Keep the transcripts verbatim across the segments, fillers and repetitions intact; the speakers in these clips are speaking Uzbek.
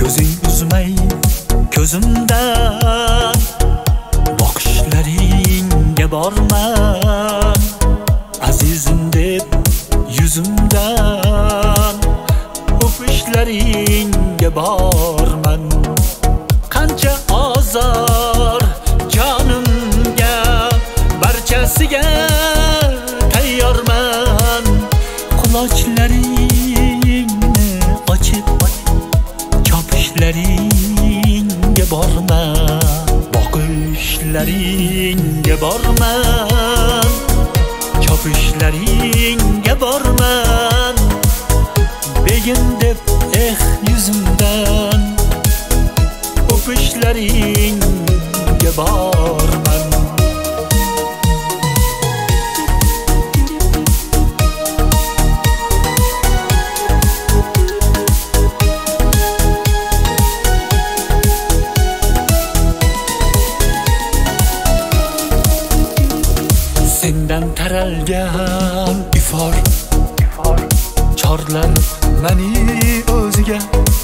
ko'zing uzmay ko'zimdan, boqishlaringga borman azizim deb yuzimdan, o'pishlaringga borman. Qancha azor jonimga, barchasiga tayyorman. Quloqlaringni ochib chopishlaringga borman, boqishlaringga borman, chopishlaringga borman. Begim deb eh yuzimdan, o'pishlaringga borman. Sendan taralgan ifor chorlar mani o'ziga.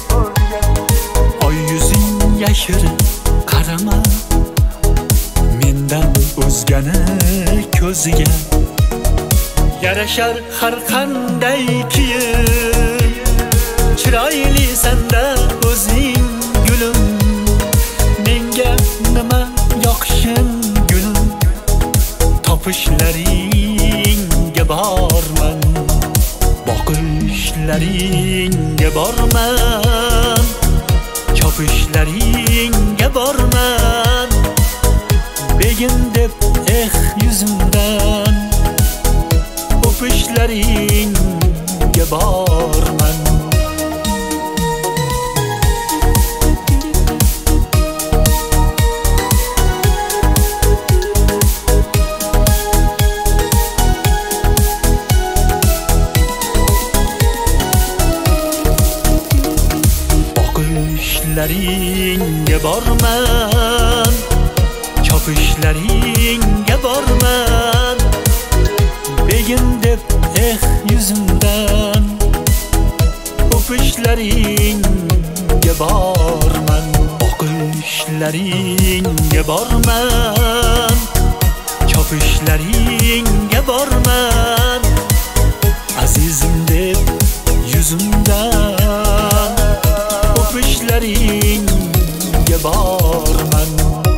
Oy yuzing yashirib qarama, mendan o'zgani ko'ziga. Yarashar har qanday kiyim, chiroyli sanda o'zing gulim. Menga nima yoqishing gulim, topishlaringga borman, boqishlaringga borman, chopishlaringga borman. Begim deb eh yuzimdan, o'pishlaringga borman. Boqishlaringga borman, chopishlaringga borman. Begim deb eh yuzimdan, o'pishlaringga borman. Boqishlaringga borman, chopishlaringga borman. Azizim deb yuzimdan, o'pishlaringga borman.